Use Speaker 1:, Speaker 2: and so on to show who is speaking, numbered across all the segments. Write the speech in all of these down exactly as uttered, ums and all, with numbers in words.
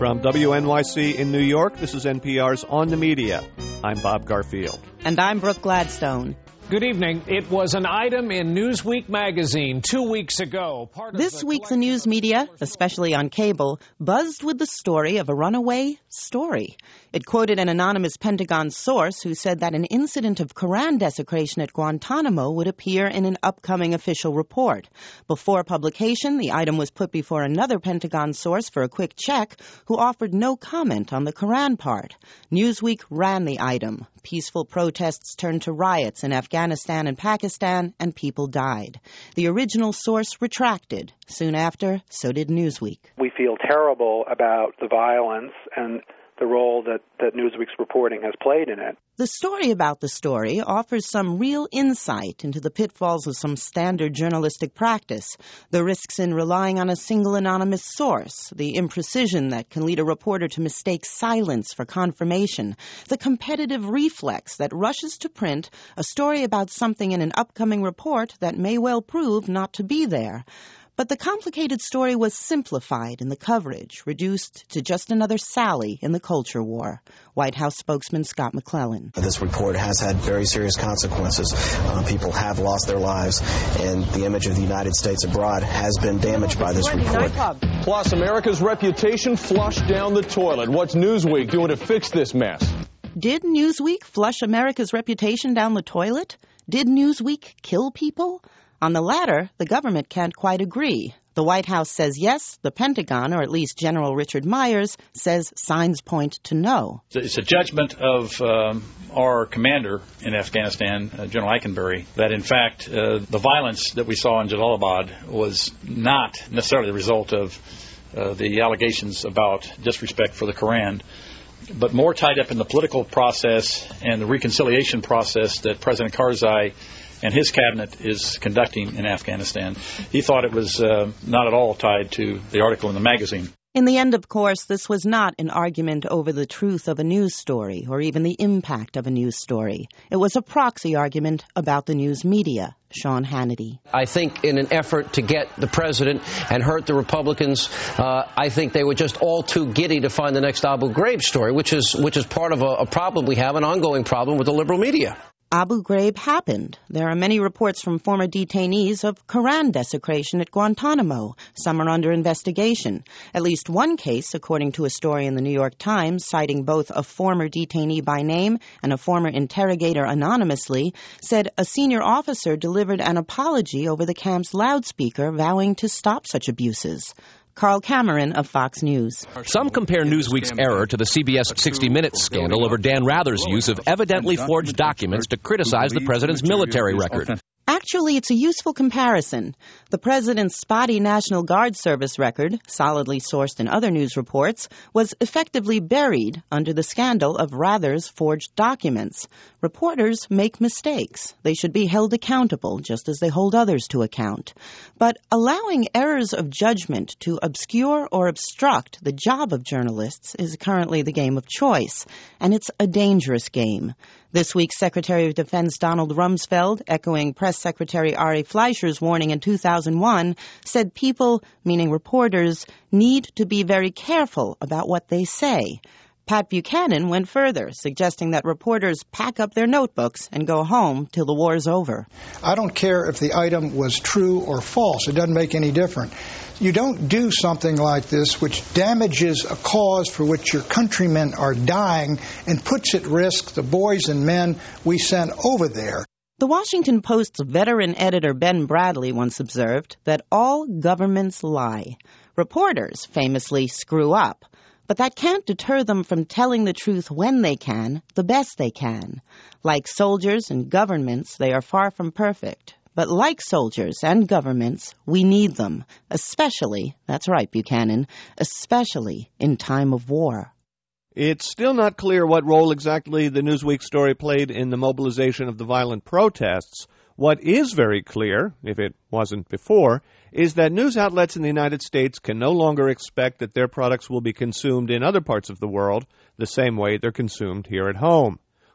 Speaker 1: From W N Y C in New York, this is N P R's On the Media. I'm Bob Garfield.
Speaker 2: And I'm Brooke Gladstone.
Speaker 3: Good evening. It was an item in Newsweek magazine two weeks ago.
Speaker 2: Part this week, the news media, especially on cable, buzzed with the story of a runaway story. It quoted an anonymous Pentagon source who said that an incident of Koran desecration at Guantanamo would appear in an upcoming official report. Before publication, the item was put before another Pentagon source for a quick check, who offered no comment on the Koran part. Newsweek ran the item. Peaceful protests turned to riots in Afghanistan and Pakistan, and people died. The original source retracted. Soon after, so did Newsweek.
Speaker 4: We feel terrible about the violence and the role that, that Newsweek's reporting has played in it.
Speaker 2: The story about the story offers some real insight into the pitfalls of some standard journalistic practice, the risks in relying on a single anonymous source, the imprecision that can lead a reporter to mistake silence for confirmation, the competitive reflex that rushes to print a story about something in an upcoming report that may well prove not to be there. But the complicated story was simplified in the coverage, reduced to just another sally in the culture war. White House spokesman Scott McClellan.
Speaker 5: This report has had very serious consequences. Uh, people have lost their lives, and the image of the United States abroad has been damaged by this report.
Speaker 6: Plus, America's reputation flushed down the toilet. What's Newsweek doing to fix this mess?
Speaker 2: Did Newsweek flush America's reputation down the toilet? Did Newsweek kill people? On the latter, the government can't quite agree. The White House says yes. The Pentagon, or at least General Richard Myers, says signs point to no.
Speaker 7: It's a judgment of um, our commander in Afghanistan, uh, General Eikenberry, that in fact uh, the violence that we saw in Jalalabad was not necessarily the result of uh, the allegations about disrespect for the Quran, but more tied up in the political process and the reconciliation process that President Karzai and his cabinet is conducting in Afghanistan. He thought it was uh, not at all tied to the article in the magazine.
Speaker 2: In the end, of course, this was not an argument over the truth of a news story or even the impact of a news story. It was a proxy argument about the news media. Sean Hannity.
Speaker 8: I think in an effort to get the president and hurt the Republicans, uh, I think they were just all too giddy to find the next Abu Ghraib story, which is which is part of a, a problem we have, an ongoing problem with the liberal media.
Speaker 2: Abu Ghraib happened. There are many reports from former detainees of Koran desecration at Guantanamo. Some are under investigation. At least one case, according to a story in the New York Times, citing both a former detainee by name and a former interrogator anonymously, said a senior officer delivered an apology over the camp's loudspeaker, vowing to stop such abuses. Carl Cameron of Fox News.
Speaker 9: Some compare Newsweek's error to the C B S sixty minutes scandal over Dan Rather's use of evidently forged documents to criticize the president's military record.
Speaker 2: Actually, it's a useful comparison. The president's spotty National Guard service record, solidly sourced in other news reports, was effectively buried under the scandal of Rather's forged documents. Reporters make mistakes. They should be held accountable, just as they hold others to account. But allowing errors of judgment to obscure or obstruct the job of journalists is currently the game of choice, and it's a dangerous game. This week, Secretary of Defense Donald Rumsfeld, echoing Press Secretary Ari Fleischer's warning in two thousand one, said people, meaning reporters, need to be very careful about what they say. Pat Buchanan went further, suggesting that reporters pack up their notebooks and go home till the war's over.
Speaker 10: I don't care if the item was true or false. It doesn't make any difference. You don't do something like this which damages a cause for which your countrymen are dying and puts at risk the boys and men we sent over there.
Speaker 2: The Washington Post's veteran editor Ben Bradley once observed that all governments lie. Reporters famously screw up. But that can't deter them from telling the truth when they can, the best they can. Like soldiers and governments, they are far from perfect. But like soldiers and governments, we need them, especially, that's right, Buchanan, especially in time of war.
Speaker 1: It's still not clear what role exactly the Newsweek story played in the mobilization of the violent protests. What is very clear, if it wasn't before, is that news outlets in the United States can no longer expect that their products will be consumed in other parts of the world the same way they're consumed here at home.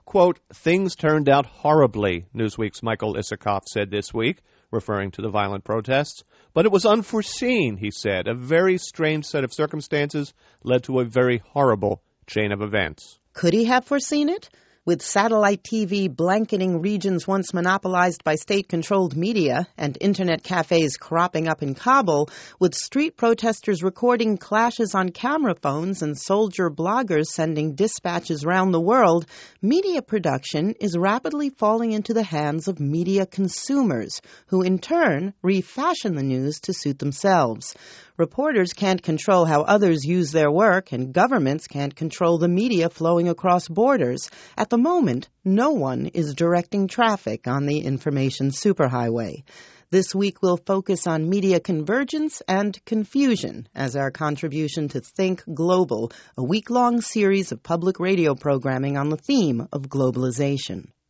Speaker 1: quote, things turned out horribly, Newsweek's Michael Isikoff said this week, referring to the violent protests. But it was unforeseen, he said. A very strange set of circumstances led to a very horrible chain of events.
Speaker 2: Could he have foreseen it? With satellite T V blanketing regions once monopolized by state-controlled media and internet cafes cropping up in Kabul, with street protesters recording clashes on camera phones and soldier bloggers sending dispatches round the world, media production is rapidly falling into the hands of media consumers, who in turn refashion the news to suit themselves. Reporters can't control how others use their work, and governments can't control the media flowing across borders. At the moment, no one is directing traffic on the information superhighway. This week we'll focus on media convergence and confusion as our contribution to Think Global, a week-long series of public radio programming on the theme of globalization.